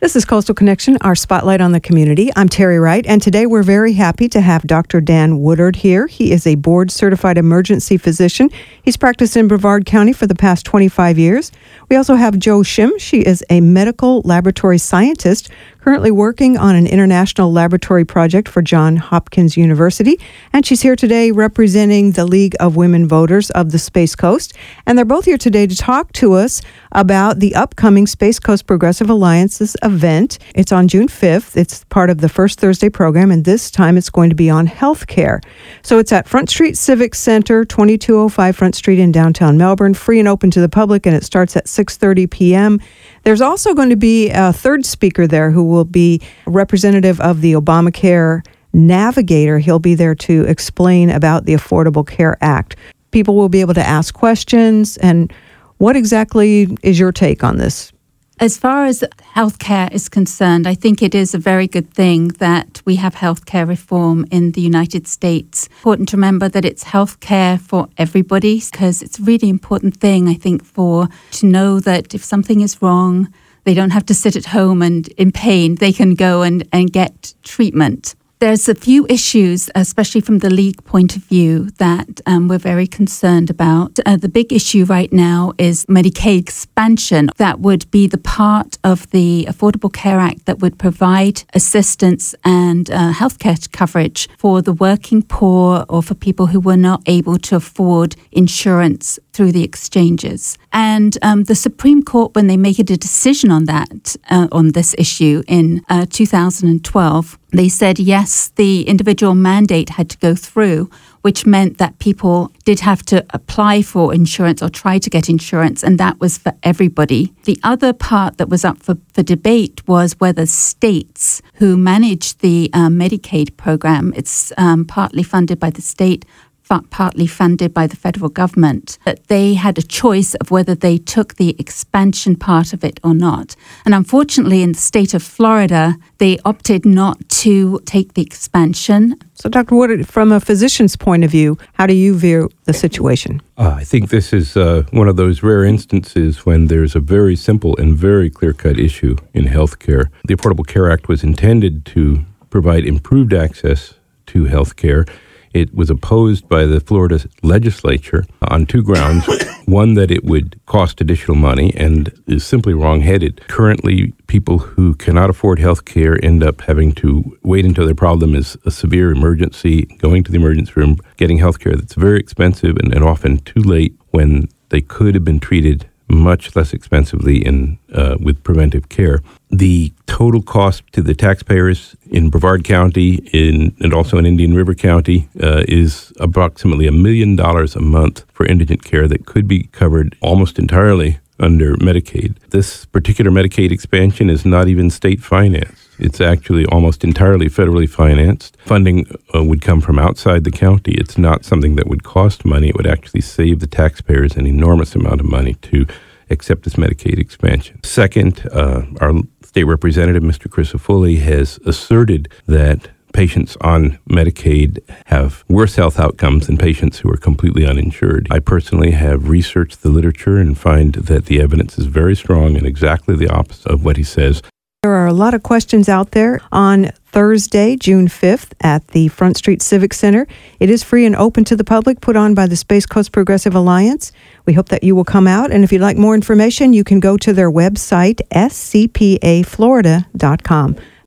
This is Coastal Connection, our spotlight on the community. I'm Terry Wright, and today we're very happy to have Dr. Dan Woodard here. He is a board-certified emergency physician. He's practiced in Brevard County for the past 25 years. We also have Jo Shim. She is a medical laboratory scientist currently working on an international laboratory project for Johns Hopkins University. And she's here today representing the League of Women Voters of the Space Coast. And they're both here today to talk to us about the upcoming Space Coast Progressive Alliance's event. It's on June 5th. It's part of the First Thursday program, and this time it's going to be on healthcare. So it's at Front Street Civic Center, 2205 Front Street in downtown Melbourne, free and open to the public, and it starts at 6:30 p.m. There's also going to be a third speaker there who will be a representative of the Obamacare navigator. He'll be there to explain about the Affordable Care Act. People will be able to ask questions. And what exactly is your take on this? As far as healthcare is concerned, I think it is a very good thing that we have healthcare reform in the United States. Important to remember that it's healthcare for everybody, because it's a really important thing, I think, to know that if something is wrong, they don't have to sit at home and in pain. They can go and get treatment. There's a few issues, especially from the League point of view, that we're very concerned about. The big issue right now is Medicaid expansion. That would be the part of the Affordable Care Act that would provide assistance and healthcare coverage for the working poor or for people who were not able to afford insurance through the exchanges. And the Supreme Court, when they made a decision on that, on this issue in 2012, they said, yes, the individual mandate had to go through, which meant that people did have to apply for insurance or try to get insurance, and that was for everybody. The other part that was up for debate was whether states who manage the Medicaid program, it's partly funded by the state, partly funded by the federal government, that they had a choice of whether they took the expansion part of it or not. And unfortunately, in the state of Florida, they opted not to take the expansion. So, Dr. Woodard, from a physician's point of view, how do you view the situation? I think this is one of those rare instances when there's a very simple and very clear-cut issue in healthcare. The Affordable Care Act was intended to provide improved access to healthcare. It was opposed by the Florida legislature on two grounds. One, that it would cost additional money and is simply wrong-headed. Currently, people who cannot afford health care end up having to wait until their problem is a severe emergency, going to the emergency room, getting health care that's very expensive and often too late when they could have been treated much less expensively with preventive care. The total cost to the taxpayers in Brevard County and also in Indian River County is approximately $1 million a month for indigent care that could be covered almost entirely under Medicaid. This particular Medicaid expansion is not even state financed. It's actually almost entirely federally financed. Funding would come from outside the county. It's not something that would cost money. It would actually save the taxpayers an enormous amount of money to accept this Medicaid expansion. Second, our state representative, Mr. Crisafulli, has asserted that patients on Medicaid have worse health outcomes than patients who are completely uninsured. I personally have researched the literature and find that the evidence is very strong and exactly the opposite of what he says. There are a lot of questions out there on Thursday, June 5th at the Front Street Civic Center. It is free and open to the public, put on by the Space Coast Progressive Alliance. We hope that you will come out. And if you'd like more information, you can go to their website, scpaflorida.com.